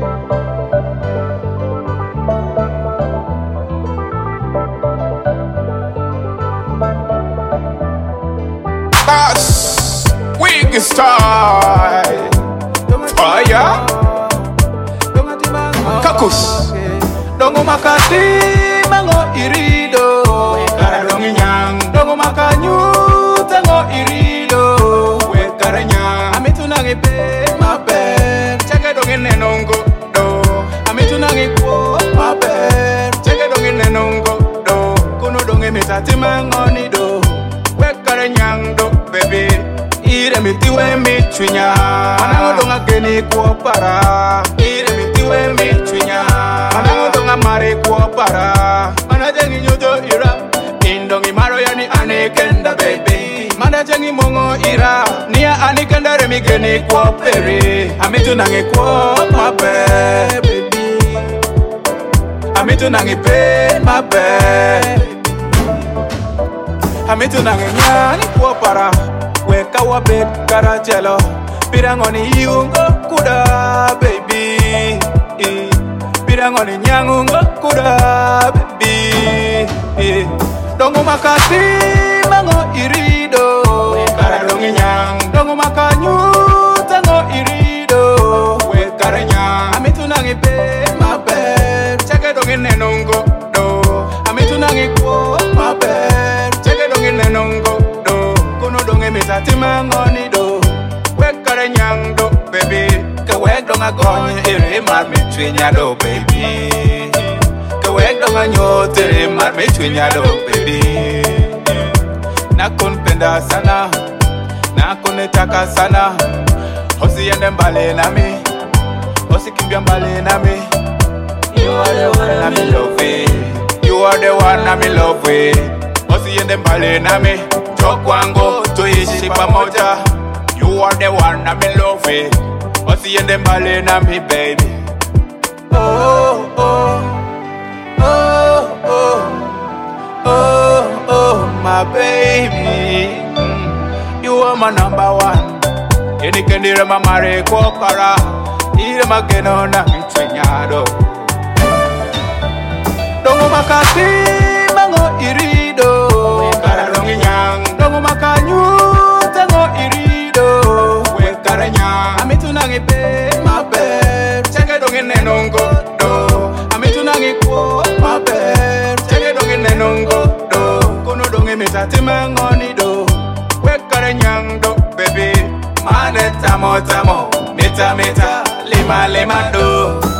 That's Wig Style. Fire. Kakus. Dongo makati mango irido. Wekara dongi nyang. Dongo makanyu tango irido. Wekara nyang. Amitu nangi be maber. Chake dongi nenongo do. Amitu nangi ko maber. Chake dongi nenongo do. Kuno dongi mitati mango ni do. Wekara nyang do baby. Ire mitiwe michunya. Manango donga geni kwa para. Ire mitiwe michunya. Manango donga mare kwa para. Mana jengi nyoto ira. Indongi maro yani anekenda baby. Mana jengi mongo ira. Nia anikenda remi geni kwa peri. Amitu nangi ko maber baby. Amitu nangi pe maber. Amitu nangi nyani ko para. Weka wabet karachelo. Pirangoni iungo kuda baby. Pirangoni nyangungo kuda baby. Dongo makati mango irido. Wekara dongi nyang. Dongo makanyu tango irido. Wekara nyang. Amitu nangi be maber. Chake dongi nenongo do. Amitu nangi ko maber. Chake dongi nenongo do. Kuno dongi mitati mango ni do. Wekara nyang do baby. Ke wek donga gonye ere mar mitwinya do baby. Ke wek donga nyote ere mar mitwinya do baby. Nakon penda sana, nakon taka sana. Hosi yende mbali nami, hosi kimbia mbali nami. You are the one I'm in love with. You are the one I'm in love with. Hosi yende mbali nami, chokwango tuishi pamoja. You are the one I'm in love with. Hosi yende mbali nami baby. Oh oh oh oh oh oh my baby. You are my number one. Yeni kendire mamare kwa para. Ire mageno na mitwenyado. Dongo makati mango irido. Wekara dongi nyang. Dongo makanyu tango irido. Wekara nyang. Amitu nangi be maber. Chake dongi nenongo do. Amitu nangi ko maber. Chake dongi nenongo do. Kuno dongi mitati mango ni do. Wekara nyang do baby. Mane tamo tamo, mita mita, lima lima do.